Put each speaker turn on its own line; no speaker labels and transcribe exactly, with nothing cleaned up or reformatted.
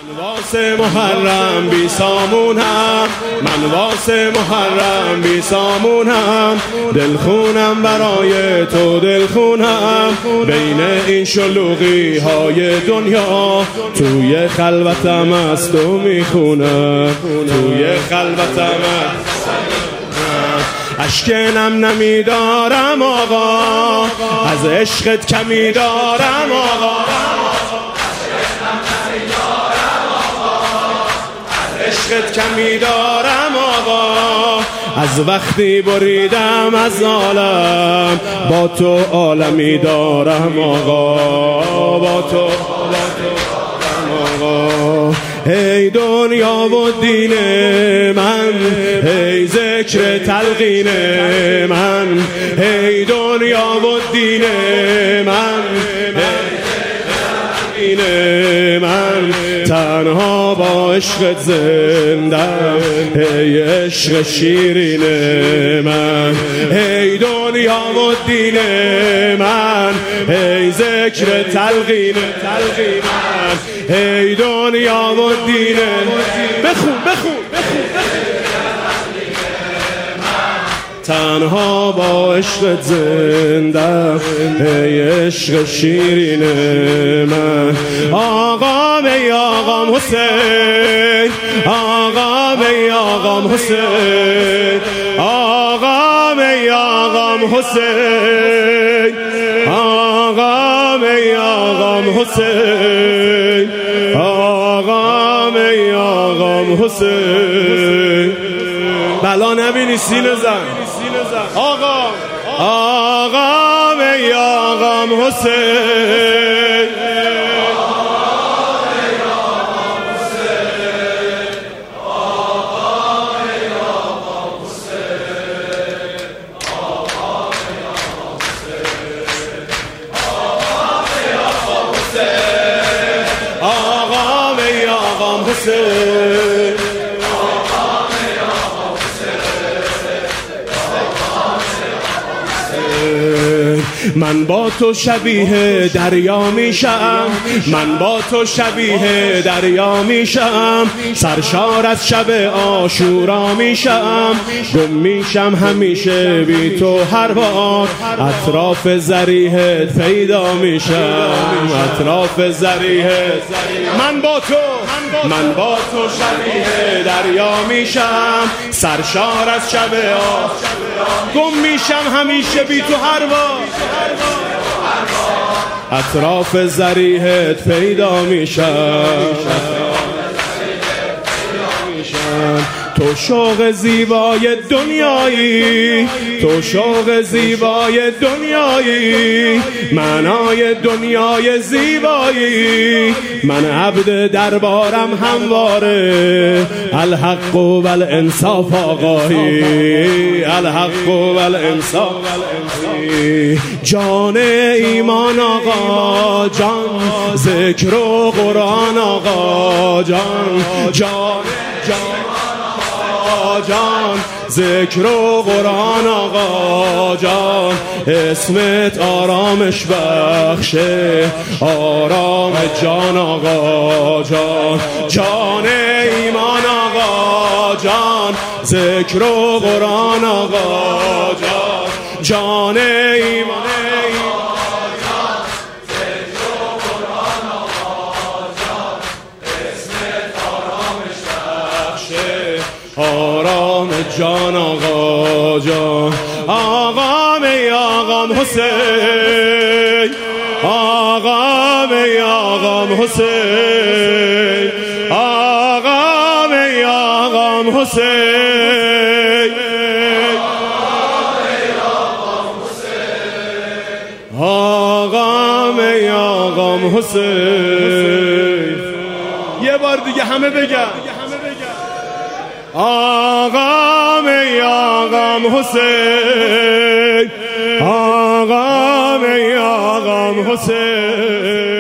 من واسه محرم بی سامونم، من واسه محرم بی سامونم، دلخونم برای تو دلخونم، بین این شلوغی های دنیا توی خلوتم از تو میخونم، توی خلوتم اشکنم نمیدارم آقا، از عشقت کمی دارم آقا، عشقت کمی دارم آقا، از وقتی بریدم از عالم با تو عالمی دارم آقا، با تو آقا. ای دنیا و دین من، ای ذکر تلقین من، ای دنیا و دین من، ای من تنها با عشقت زندم، ای عشق شیرین من، ای دنیا و دین من، ای ذکر تلقین تلقین من، ای دنیا و دین بخون بخون تنها با عشق زنده، ای عشق شیرین من. آقام ای آقام حسین، آقام ای آقام حسین، آقام ای آقام حسین، آقام ای آقام حسین، آقام ای آقام حسین. بلا نبینی سینه زن آقا، آقام ای آقام حسین، آقام ای آقام حسین، من با تو شبیه دریا میشم، من با تو شبیه دریا میشم، سرشار از شب عاشورا میشم، گم میشم همیشه بی تو هر بار، اطراف ضریحت پیدا میشم، اطراف ضریحت. من با تو من با تو شبیه دریا میشم، سرشار از شب عاشورا گم میشم همیشه بی تو هر بار، اطراف ضریحت پیدا میشم. تو شوق زیبای دنیایی، تو شوق زیبای دنیایی، معنای دنیای زیبایی، من عبد دربارم همواره، الحق و الانصاف آقایی، الحق و الانصاف. جان ایمان آقا جان، ذکر و قرآن آقا جان، جان جان جان، ذکر و قرآن آقا جان، اسمت آرامش بخشه، آرام جان آقا جان، جان ایمان آقا جان، ذکر و قرآن آقا جان، جان ایمان آرام جان آقا جان. آقام ای آقام حسین، آقام ای آقام حسین، آقام ای آقام حسین، آقام ای آقام حسین. یه بار دیگه همه بگن آقام ای آقام حسین، آقام ای آقام حسین.